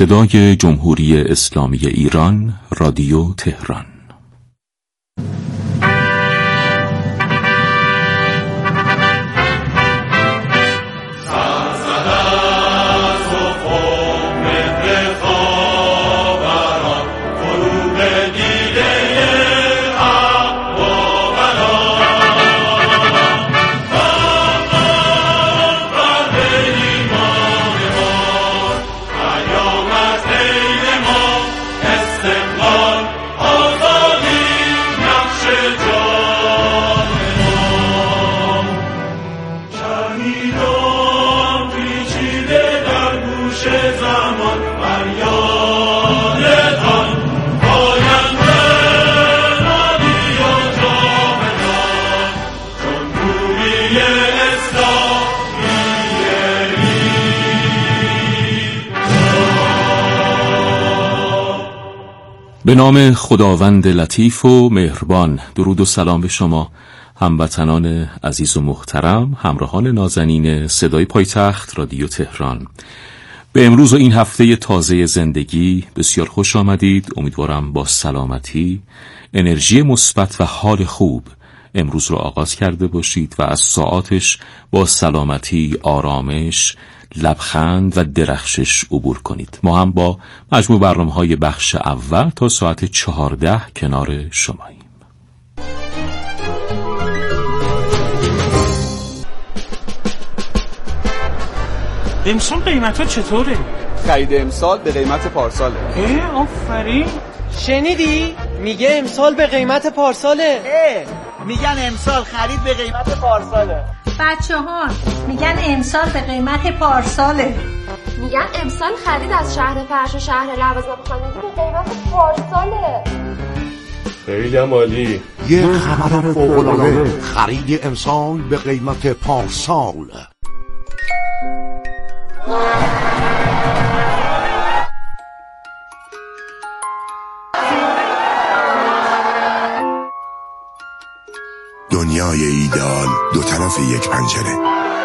صدای جمهوری اسلامی ایران، رادیو تهران. به نام خداوند لطیف و مهربان. درود و سلام به شما هموطنان عزیز و محترم، همراهان نازنین صدای پایتخت رادیو تهران. به امروز و این هفته تازه زندگی بسیار خوش آمدید. امیدوارم با سلامتی، انرژی مثبت و حال خوب امروز رو آغاز کرده باشید و از ساعاتش با سلامتی، آرامش، لبخند و درخشش عبور کنید. ما هم با مجموع برنامه‌های بخش اول تا ساعت 14 کنار شماییم. امسال قیمت‌ها چطوره؟ خرید امسال به قیمت پارساله. آفرین. شنیدی؟ میگه امسال به قیمت پارساله. میگن امسال خرید به قیمت پارساله. بچه‌ها میگن امسال به قیمت پارساله. میگن امسال خرید از شهر فرش و شهر لوازم خانگی به قیمت پارساله. خیلی عالی. یه خبر فوق‌العاده، خرید امسال به قیمت پارسال. دنیای ایدئال دو طرف یک پنجره.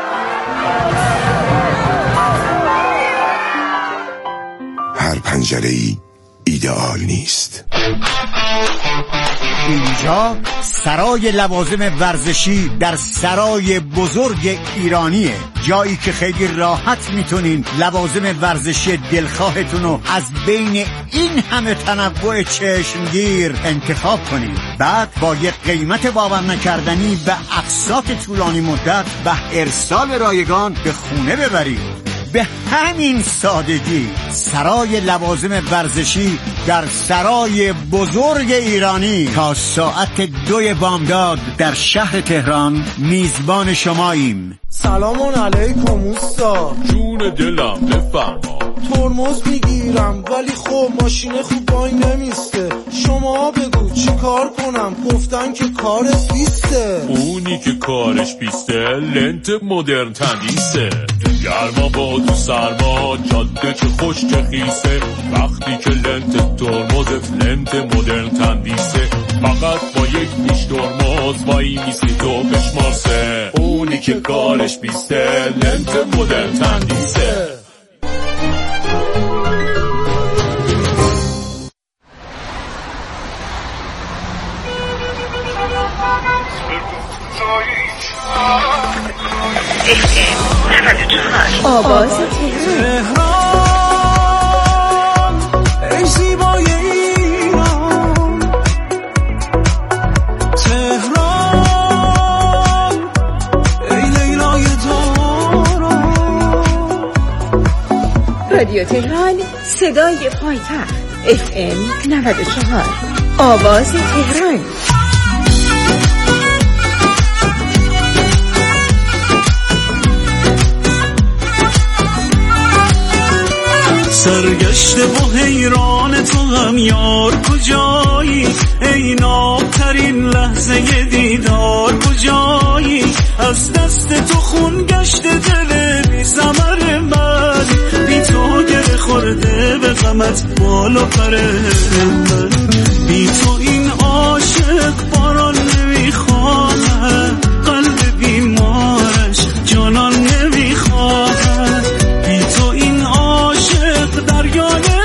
هر پنجره‌ای ایدئال نیست. اینجا سرای لوازم ورزشی در سرای بزرگ ایرانیه، جایی که خیلی راحت میتونین لوازم ورزشی دلخواهتون رو از بین این همه تنوع چشمگیر انتخاب کنید. بعد با یک قیمت باور نکردنی به اقساط طولانی مدت و ارسال رایگان به خونه ببرید. به همین سادگی سرای لوازم ورزشی در سرای بزرگ ایرانی تا ساعت 2 بامداد در شهر تهران میزبان شماییم. سلام علیکم اوستا. جون دلم بفرما. ترمز میگیرم ولی خب ماشین خوب وای نمیسته. شما بگو چی کار کنم؟ گفتن که کارت بیسته. اونی که کارش بیسته لنت مدرن تندیسه. گرما با تو سرما، جاده چه خوش چه خیسه. وقتی که لنت ترمزت لنت مدرن تندیسه، فقط با یک پیش ترمز وای میسی تو بشمارسه. اونی که کارش بیسته لنت مدرن تندیسه. آواز تهران. ای زیبای ایران، تهران ای لیلای داران. رادیو تهران، صدای پایتخت. FM 94. آواز تهران. سرگشته و حیران تو هم یار کجایی؟ ای نابترین لحظه دیدار کجایی؟ از دست تو خون گشته دل بی ثمر من، بی تو گره خورده به غمت بالا پر من. بی تو این عاشق باران نمیخواهد، قلب بیمارش جانان نمیخواهد. بی تو این عاشق دریای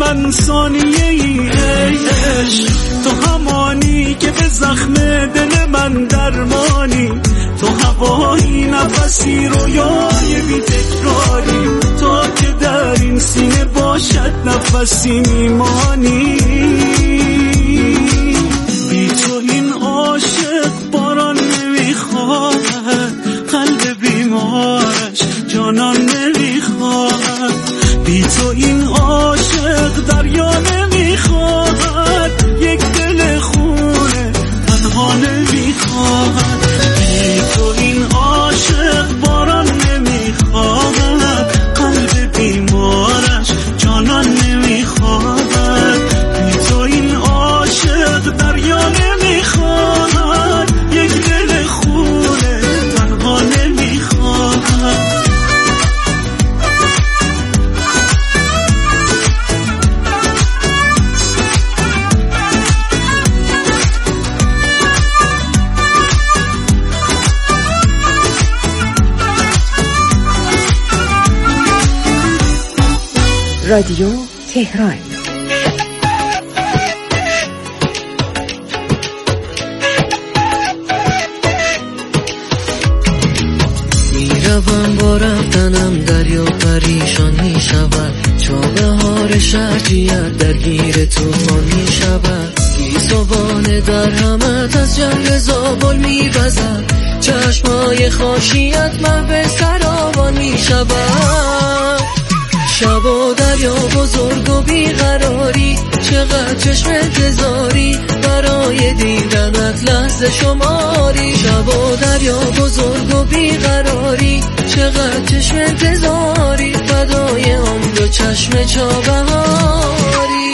من ثانیه ای عشق، تو همانی که به زخم دل من درمانی، تو هوایی نفسی رویای بی تکراری، تا که در این سینه باشد نفسی میمانی. بی تو این عاشق باران نمیخواهد، قلب بیمارش جانان نمیخواهد. بی تو این عاشق دریا نمیخواهد، یک دل خونه تنها نمیخواهد. بی تو این عاشق باران نمیخواهد، قلب بیمارش جانان نمیخواهد. بی تو این عاشق دریا نمیخواهد، یک دل خونه تنها نمیخواهد. رادیو تهران. میروم با رفتنم دریا پریشان میشود، چابهار شرجیت درگیر توفان میشود. گیسوان در همت از جنگ زابل میوزد، چشمای خاشیت محو سراوان میشود. شب و دریا بزرگ و بیقراری، چقدر چشم انتظاری برای دیدنت لحظه شماری. شب و دریا بزرگ و بیقراری، چقدر چشم انتظاری فدای عمر و چشم چابهاری.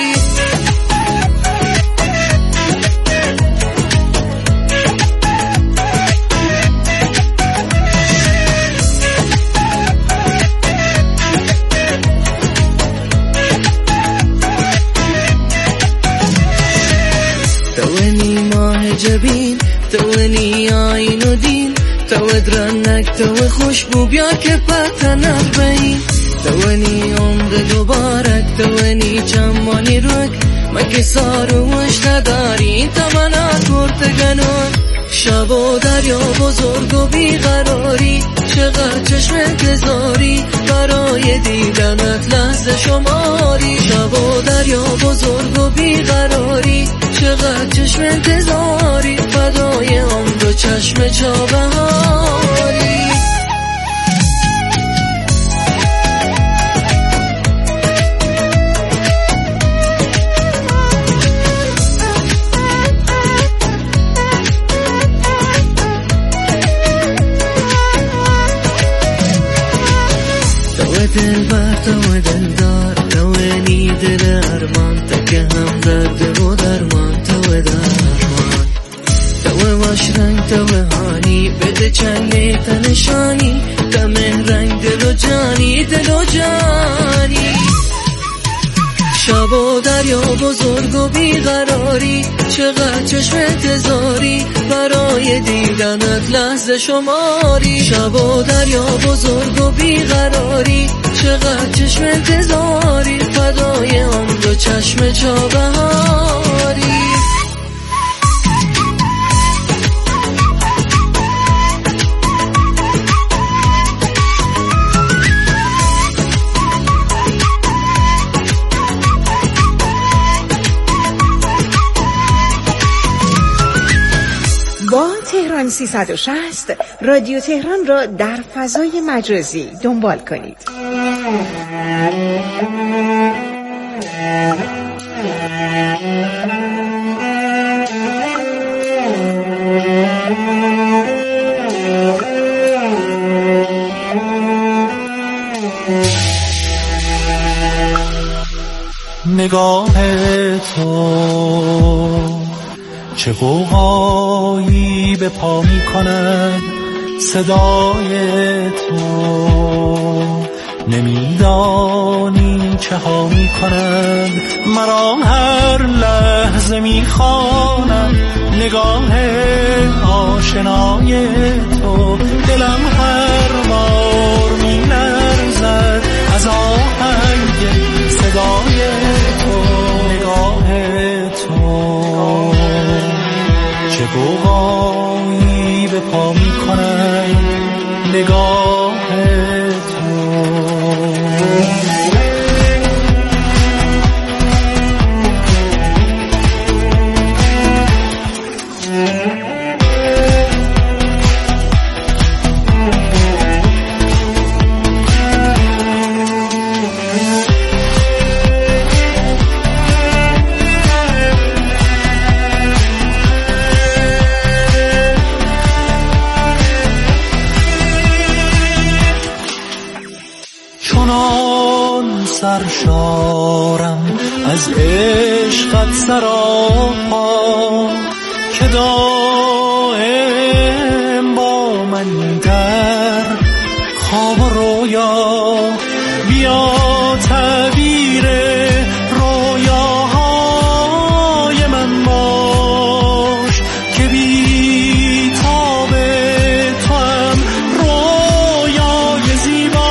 جبین توانی آین و دین، تو درنک تو خوشبو بیا که پتنر بین. توانی عمر دوبارک، توانی چمانی رک، مگه ساروش نداری تمنا کرتگنون. شب و دریا بزرگ و بیقراری، چقدر چشم انتظاری برای دیدنت لحظه شماری. شب و دریا بزرگ و بیقراری، چقدر چشم انتظاری فدای عمر و چشم چابهاری. دلبر تو دلدار، تو نی دل ارمان، تک هم درد و درمان. تو درمان تو واش رنگ، تو هانی بده چنگ تنشانی، دم رنگ دل و جانی، دل و جانی. شب و دریا بزرگ و بیقراری، چقدر چشم انتظاری برای دیدنت لحظه شماری. شب و دریا بزرگ و بیقراری، چقدر چشم انتظاری فدای عمر و چشم چابهاری. با تهران 360 رادیو تهران را در فضای مجازی دنبال کنید. نگاه تو چه غوغایی به پا می کند، صدای تو نمیدانی چه ها می کند. مرا هر لحظه می خواند نگاه آشنای تو، دلم هر بار می لرزد از آهنگ صدای تو. چه غوغایی به پا میکنم نگاه تو. سرشارم از عشقت سراپا که دائم با من در خواب و رویا بیا تعبیر رویاهای من باش که بی تاب تو هم رویای زیبا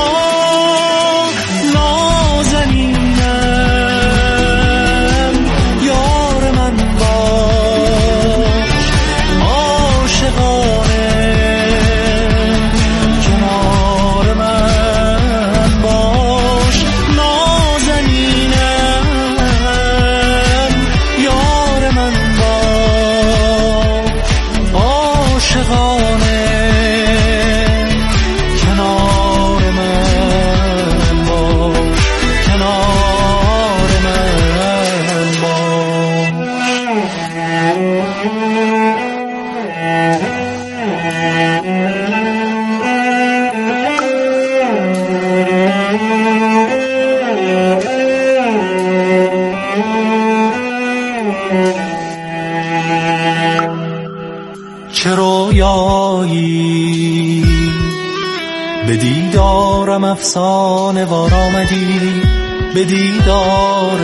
چه رویایی به دیدارم افسانه وار آمدی، به دیدار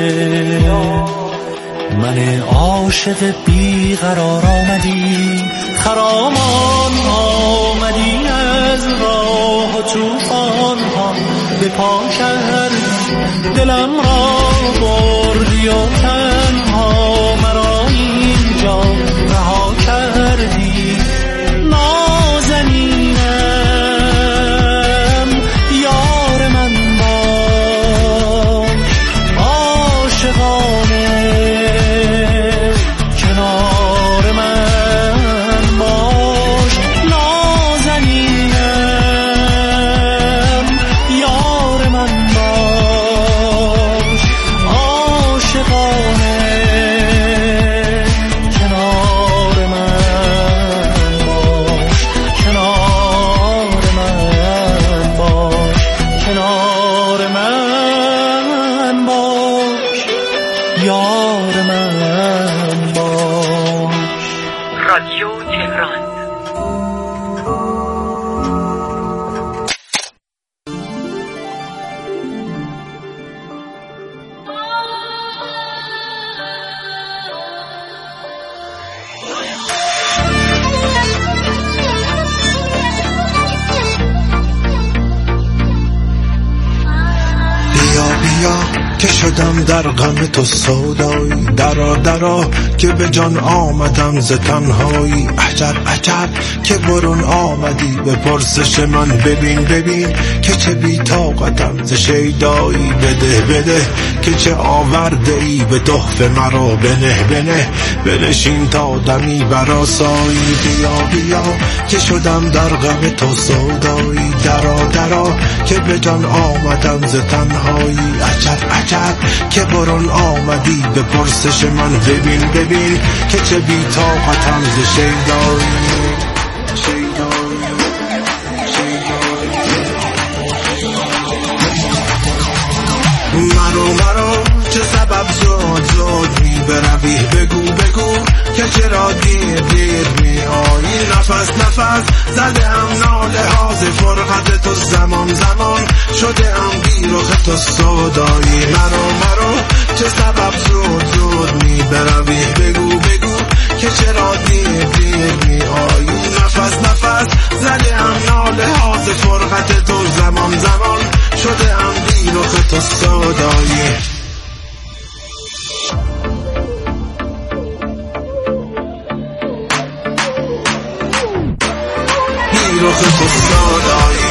من عاشق بیقرار آمدی، خرامان آمدی از راه و طوفان ها به پا کردی، دلم را بردی و تنها مرا اینجا رها کردی. نازنینم یار من باش، عاشقانه کنار من باش. نازنینم یار من باش، عاشقانه کنار من باش، کنار من باش، کنار من باش، یار من باش. رادیو تهران. که شدم در غم تو سودایی، درا درا که به جان آمدم ز تنهایی. عجب عجب که برون آمدی به پرسش من، ببین ببین که چه بی طاقتم ز شیدایی. بده بده که چه آورده ای به تحفه مرا، بنه بنه بنشین تا دمی برآسایی. بیا بیا که شدم در غم تو سودایی، درا درا که به جان آمدم ز تنهایی. عجب عجب که برون آمدی به پرسش من، ببین ببین که چه بی طاقتم ز شیدایی. مرو چه سبب زود می بروی، بگو بگو که چرا دیر می آیی. نفس زده هم ناله ها ز فرقت تو، زمان شده هم بی رخ تو سودایی. مرو چه سبب زود می بروی، بگو که چرا دیر می آیی. نفس زده هم ناله ها ز فرقت تو، زمان شده هم بی رخ تو سودایی. رخ تو سادایی.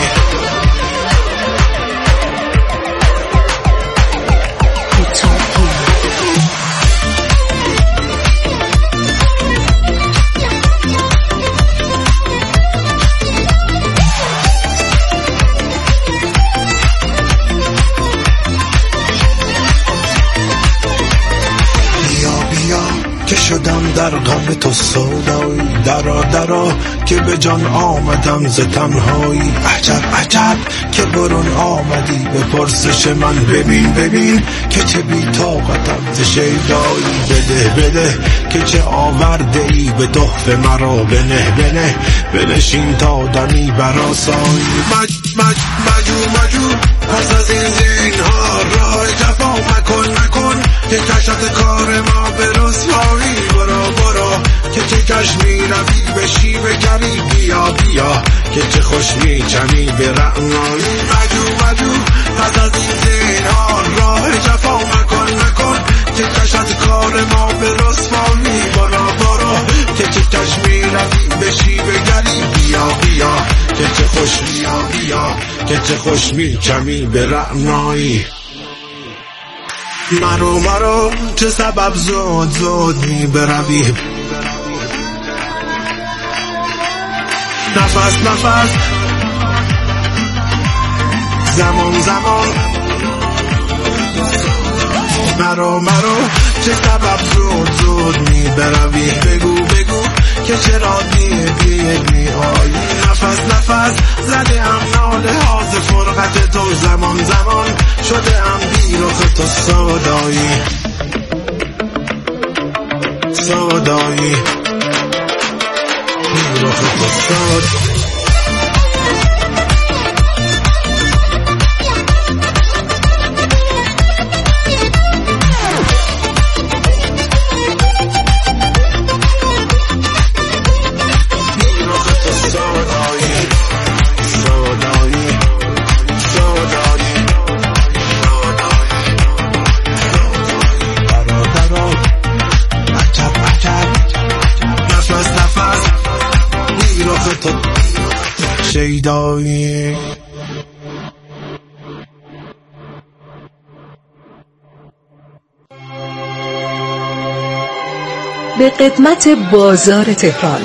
شدم در غم تو سودایی، درا درا که به جان آمدم ز تنهایی. عجب عجب که برون آمدی به پرسش من، ببین ببین که چه بی طاقتم ز شیدایی. بده بده که چه آورده ای به تحفه مرا، بنه بنه بنشین تا دمی برآسایی. مجو پس از این زینهار راه جفا مکن که کشت کار ما به رسوایی. برو که چه کش می روی به شیب گری، بیا که چه خوش می چمی به رعنایی. مجو پس از این زینهار راه جفا مکن که کشت کار ما به رسوایی. برو که چه کش می روی به شیب گری، بیا که چه خوش بیا که چه خوش می چمی به رعنایی. مرو چه سبب زود می بروی، نفس زمان مرو چه سبب زود می بروی. بگو که چرا دیر می آیی. نفس زده ام ناله ها ز فرقت تو، زمان شده ام بی رخ تو سادایی. بی رخ تو سادایی. شیدایی. به قدمت بازار تهران،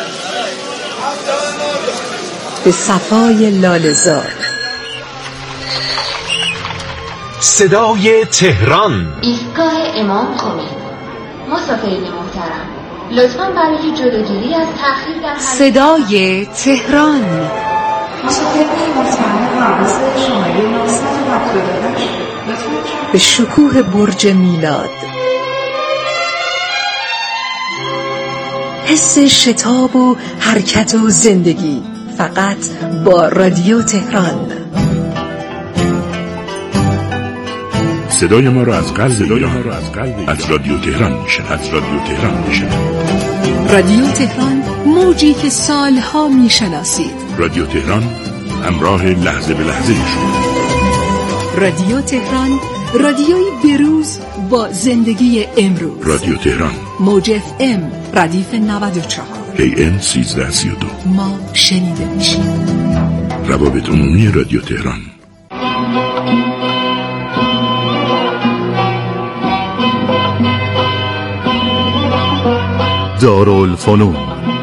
به صفای لاله‌زار، صدای تهران. ایستگاه امام خمینی. مسافرین محترم، لطفاً برای جلوگیری از تأخیر در صدای تهران. مسافرین محترم، پرواز شماره 978 به شکوه برج میلاد، حس شتاب و حرکت و زندگی، فقط با رادیو تهران. صدای ما را از قلب از رادیو تهران میشه. رادیو تهران، موجی که سالها میشناسید. رادیو تهران، همراه لحظه به لحظه شما. رادیو تهران، رادیوی بروز با زندگی امروز. رادیو تهران، موج FM ردیف 94 AM 1332. ما شنیده میشیم. روابط عمومی رادیو تهران. دارالفنون.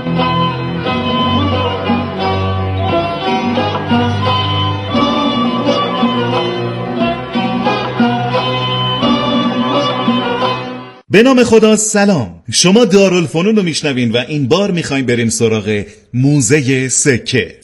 به نام خدا. سلام، شما دارالفنون رو میشنوین و این بار میخوایم بریم سراغ موزه سکه.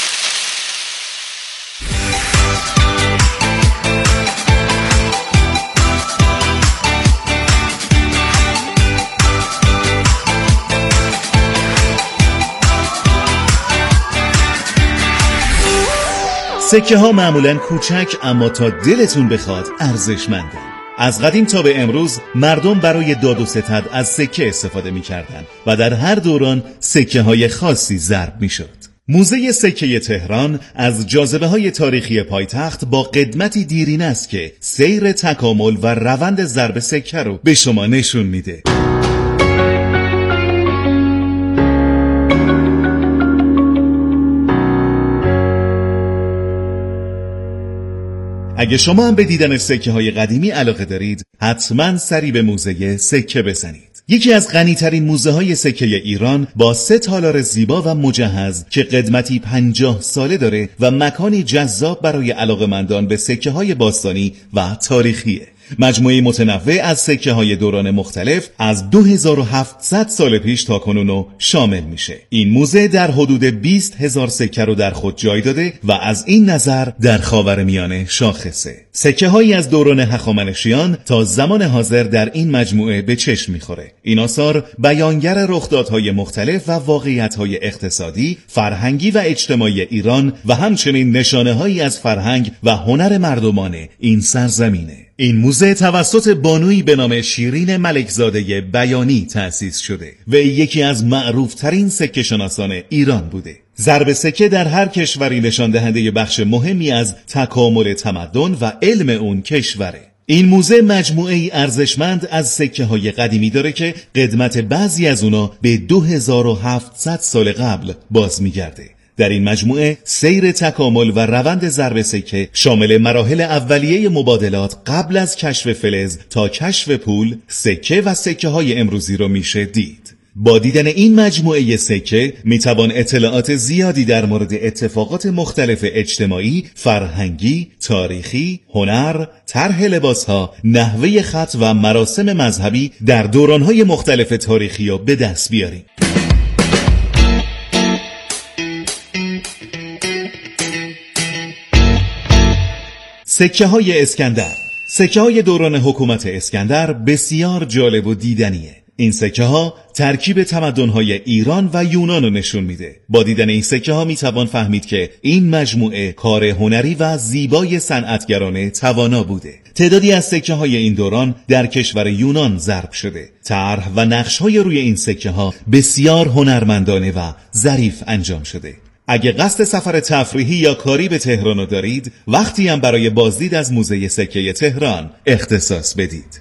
سکه ها معمولاً کوچک اما تا دلتون بخواد ارزشمندن. از قدیم تا به امروز مردم برای داد و ستد از سکه استفاده می کردن و در هر دوران سکه های خاصی ضرب می شد. موزه سکه تهران از جاذبه های تاریخی پایتخت با قدمتی دیرینه است که سیر تکامل و روند ضرب سکه رو به شما نشون میده. اگه شما هم به دیدن سکه های قدیمی علاقه دارید، حتما سری به موزه سکه بزنید. یکی از غنی‌ترین موزه های سکه ایران با 3 تالار زیبا و مجهز که قدمتی 50 ساله داره و مکانی جذاب برای علاقه‌مندان به سکه های باستانی و تاریخیه. مجموعه متنوع از سکه های دوران مختلف از 2700 سال پیش تا کنونو شامل میشه. این موزه در حدود 20,000 سکه رو در خود جای داده و از این نظر در خاورمیانه شاخصه. سکه هایی از دوران هخامنشیان تا زمان حاضر در این مجموعه به چشم میخوره. این آثار بیانگر رخدادهای مختلف و واقعیت‌های اقتصادی، فرهنگی و اجتماعی ایران و همچنین نشانه‌هایی از فرهنگ و هنر مردمان این سرزمینه. این موزه توسط بانویی به نام شیرین ملکزاده بیانی تأسیس شده و یکی از معروفترین سکه شناسان ایران بوده. ضرب سکه در هر کشوری نشان دهنده بخش مهمی از تکامل تمدن و علم اون کشوره. این موزه مجموعه ای ارزشمند از سکه های قدیمی داره که قدمت بعضی از اونا به 2700 سال قبل باز میگرده. در این مجموعه سیر تکامل و روند ضرب سکه شامل مراحل اولیه مبادلات قبل از کشف فلز تا کشف پول، سکه و سکه های امروزی رو میشه دید. با دیدن این مجموعه سکه میتوان اطلاعات زیادی در مورد اتفاقات مختلف اجتماعی، فرهنگی، تاریخی، هنر، طرح لباسها، نحوه خط و مراسم مذهبی در دورانهای مختلف تاریخی رو به دست بیاریم. سکه های اسکندر. سکه های دوران حکومت اسکندر بسیار جالب و دیدنیه. این سکه ها ترکیب تمدن های ایران و یونان رو نشون میده. با دیدن این سکه ها میتوان فهمید که این مجموعه کار هنری و زیبای صنعتگرانه توانا بوده. تعدادی از سکه های این دوران در کشور یونان ضرب شده. طرح و نقش های روی این سکه ها بسیار هنرمندانه و ظریف انجام شده. اگه قصد سفر تفریحی یا کاری به تهران دارید، وقتی هم برای بازدید از موزه سکه تهران اختصاص بدید.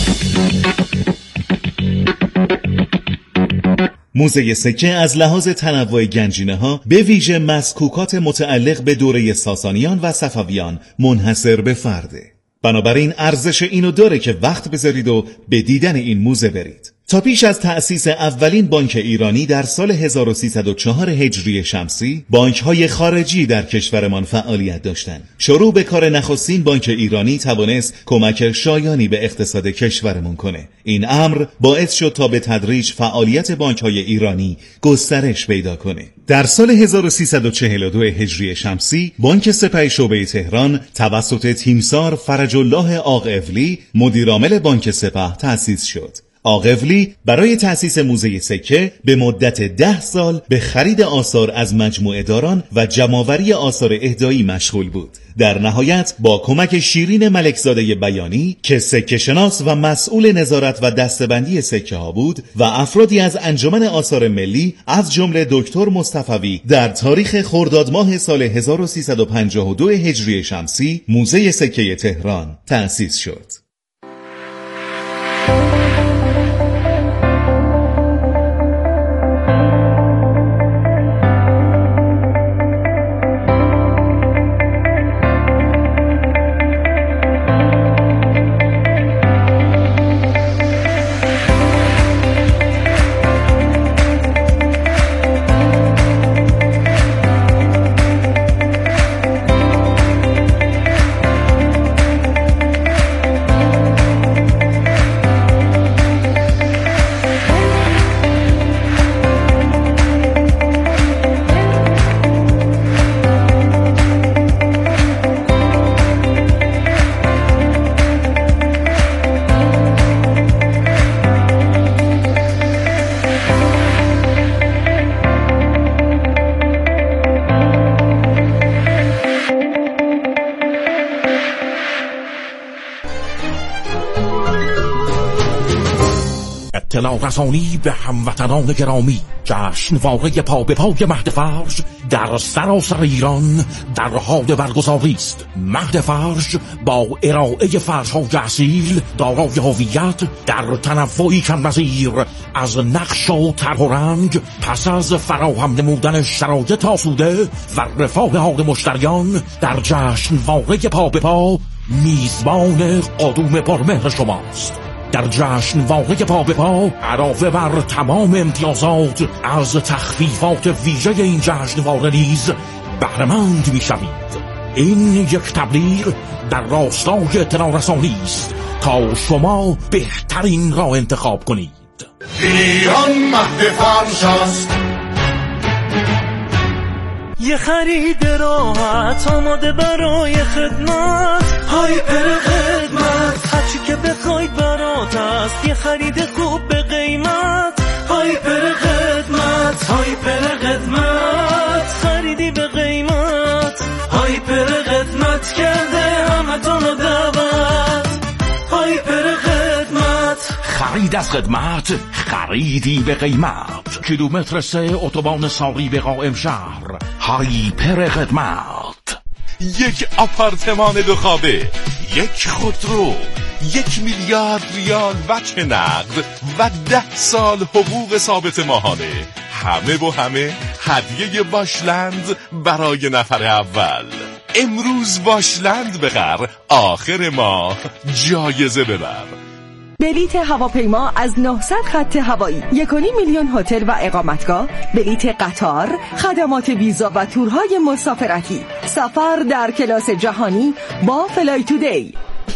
موزه سکه از لحاظ تنوع گنجینه ها به ویژه مسکوکات متعلق به دوره ساسانیان و صفویان منحصر به فرده. بنابراین ارزش اینو داره که وقت بذارید و به دیدن این موزه برید. تا پیش از تأسیس اولین بانک ایرانی در سال 1304 هجری شمسی، بانک‌های خارجی در کشورمان فعالیت داشتند. شروع به کار نخستین بانک ایرانی توانست کمک شایانی به اقتصاد کشورمون کنه. این امر باعث شد تا به تدریج فعالیت بانک‌های ایرانی گسترش پیدا کنه. در سال 1342 هجری شمسی، بانک سپه شعبه تهران توسط تیمسار فرج الله عاق‌اولی، مدیرعامل بانک سپه تأسیس شد. عاق‌اولی برای تأسیس موزه سکه به مدت 10 سال به خرید آثار از مجموعه داران و جمع‌آوری آثار اهدایی مشغول بود. در نهایت با کمک شیرین ملکزاده بیانی که سکه شناس و مسئول نظارت و دسته‌بندی سکه ها بود و افرادی از انجمن آثار ملی از جمله دکتر مصطفوی، در تاریخ خرداد ماه سال 1352 هجری شمسی موزه سکه تهران تأسیس شد. اطلاع رسانی به هموطنان گرامی. جشنواره پا به پای مهد فرش در سراسر ایران در حال برگزاری است. مهد فرش با ارائه فرش‌های اصیل دارای هویت در تنوعی کم‌نظیر از نقش و طرح و رنگ، پس از فراهم نمودن شرایط آسوده و رفاه حال مشتریان در جشنواره پا به پا میزبان قدوم پرمهر شماست. در جشنواره پا به پا علاوه بر تمام امتیازات از تخفیفات ویژه این جشنواره نیز بهره‌مند می‌شوید. این یک تبلیغ در راستای اطلاع رسانی است تا شما بهترین را انتخاب کنید. ایران مهد فرش است، یه خرید راحت آماده برای خدمت. هایپر خدمت، هرچی که بخواید برات است. یه خرید خوب به قیمت. هایپر خدمت، هایپر خدمت، خریدی به قیمت. هایپر خدمت کرده همتون دعوت. هایپر خدمت، خرید از خدمت، خریدی به قیمت. کیلومتر 3 اتوبان ساری به قائم شهر. هایپر خدمت. یک آپارتمان 2 خوابه، یک خودرو، 1 میلیارد ریال وجه نقد و 10 سال حقوق ثابت ماهانه. همه با همه هدیه باشلند برای نفر اول. امروز باشلند بخر، آخر ماه جایزه ببر. بلیت هواپیما از 900 خط هوایی، 1.5 میلیون هتل و اقامتگاه، بلیت قطار، خدمات ویزا و تورهای مسافرتی، سفر در کلاس جهانی با فلای تودی.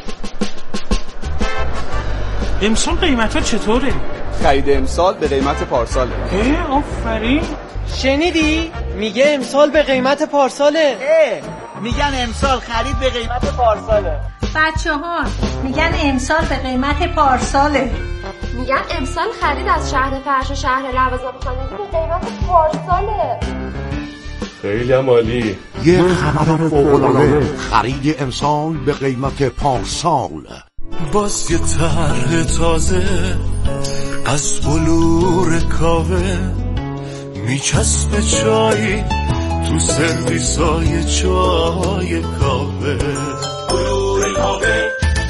امسال قیمت ها چطوره؟ خرید امسال به قیمت پارساله. آفرین. شنیدی؟ میگه امسال به قیمت پارساله. میگن امسال خرید به قیمت پارساله. بچه‌ها میگن امسال به قیمت پارساله. میگن امسال خرید از شهر فرش و شهر لوازم خانگی به قیمت پارساله. خیلی عالی. یه خبر فوق‌العاده، خرید امسال به قیمت پارسال. باز یه طرح تازه از بلور کاوه میچسبه چای تو سرویسای چای کاوه. بلور کاوه.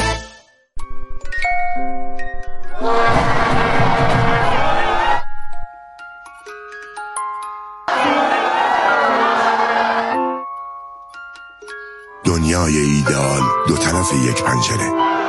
دنیای ایدئال 2 طرف یک پنجره.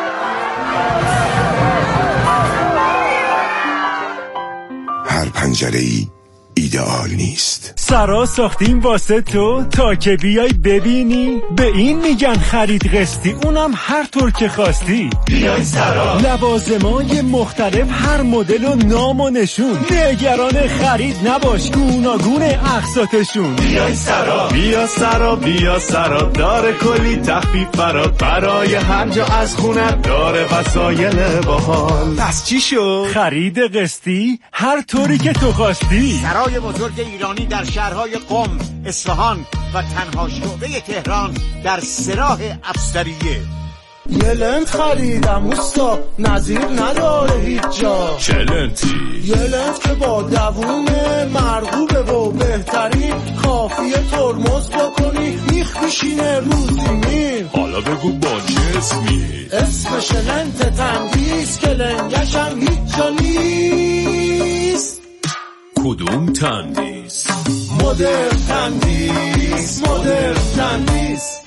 هر پنجره‌ای ایدئال نیست. سرا ساختیم واسه تو تا که بیای ببینی. به این میگن خرید قسطی، اونم هر طور که خواستی. بیای سرا. لوازمای مختلف، هر مدل و نام و نشون. نگران خرید نباش، گوناگون اقساطشون. بیای سرا. بیا سرا، بیا سرا، داره کلی تخفیف برای هر جا از خونه، داره وسایل باحال. پس چی شد؟ خرید قسطی هر طوری که تو خواستی. سرای بزرگ ایرانی در شهرهای قم، اصفهان و تنها شعبه تهران در سراح افسریه. یه لنت خریدم اوستا، نظیر نداره هیچ جا. چه لنتی؟ یه لنت که با دوونه مرغوبه و بهترین، کافیه ترمز بکنی میخ میشینه روزی میر. حالا بگو با چه اسمی؟ اسمش لنت تندیس که لنگشم هیچ جا نیست. کدوم تندیس؟ مدرن تندیس، مدرن تندیس.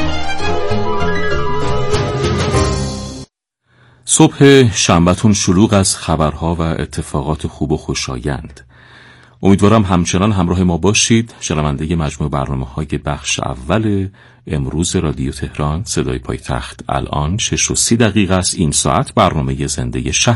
صبح شنبه‌تون شلوغ از خبرها و اتفاقات خوب و خوشایند. امیدوارم همچنان همراه ما باشید. شنونده مجموع برنامه‌های بخش اول امروز رادیو تهران صدای پایتخت. الان 6:30 است. این ساعت برنامه زنده شهر